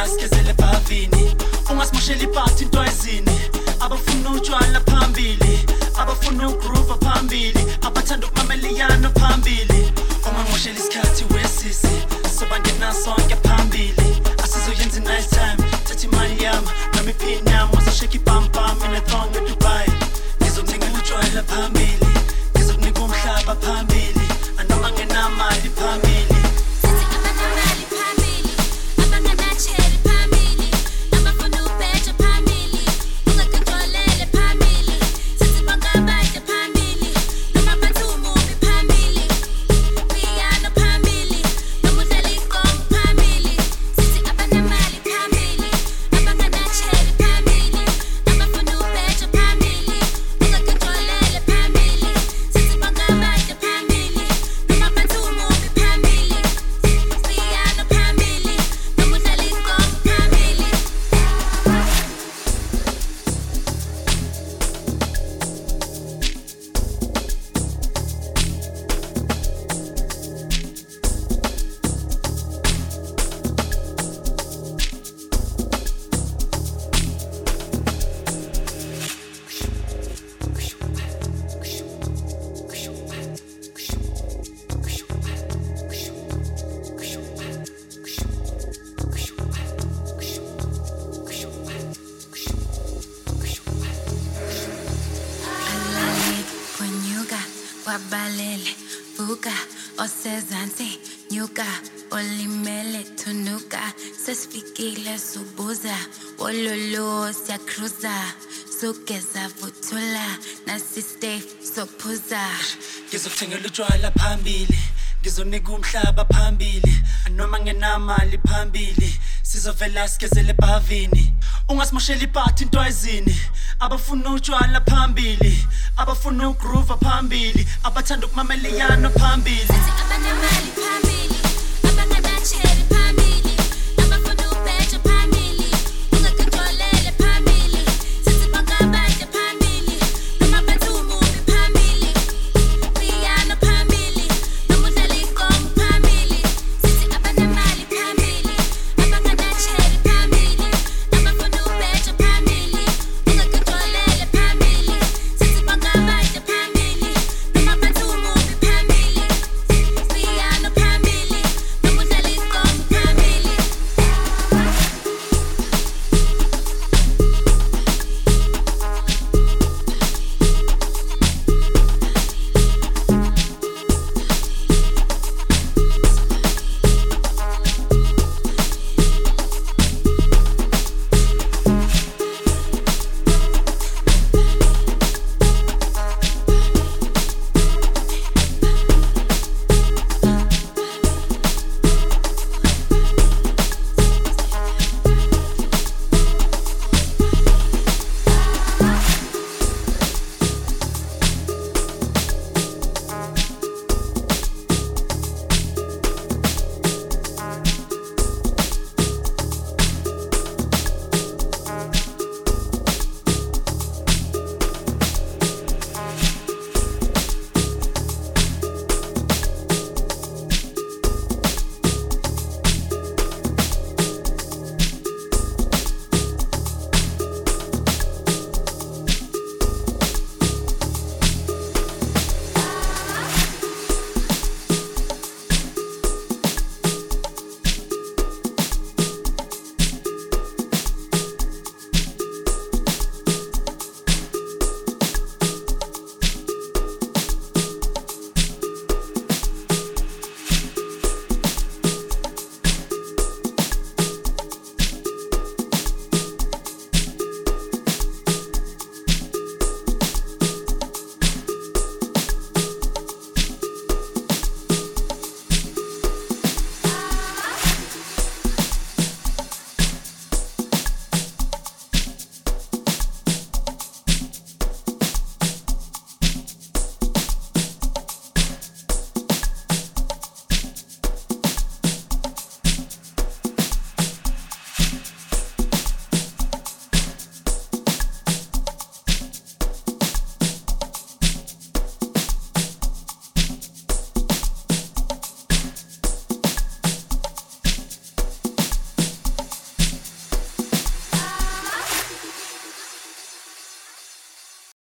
sikezele bhavini ungasimoshela iphathi into ezini abafuna utshwala phambili abafuna ugroove phambili abathanda ukumameliyana phambili uma ngoshela isikhathi wesisi sobangena sonke phambili asizoyenza nice time thathi imali yami nami iphini yami uzashake ibam bam in a thong eDubai ngizothenga utshwala phambili ngizokunika umhlaba phambili anoma ngenamali phambili Wabalele, vuka, osezansi, nyuka, olimele, tunuka, sesifikile subuza, wololo siyakruza, sugeza vuthula, nasi stay sophuza. Ngizokuthengela utshwala phambili, ngizonika umhlaba phambili, anoma ngenamali phambili, sizovela sikezele bhavini, ungasimoshela iphathi into ezini, abafuna utshwala phambili, abafuna ugroove phambili, abathanda ukumameliyana phambili.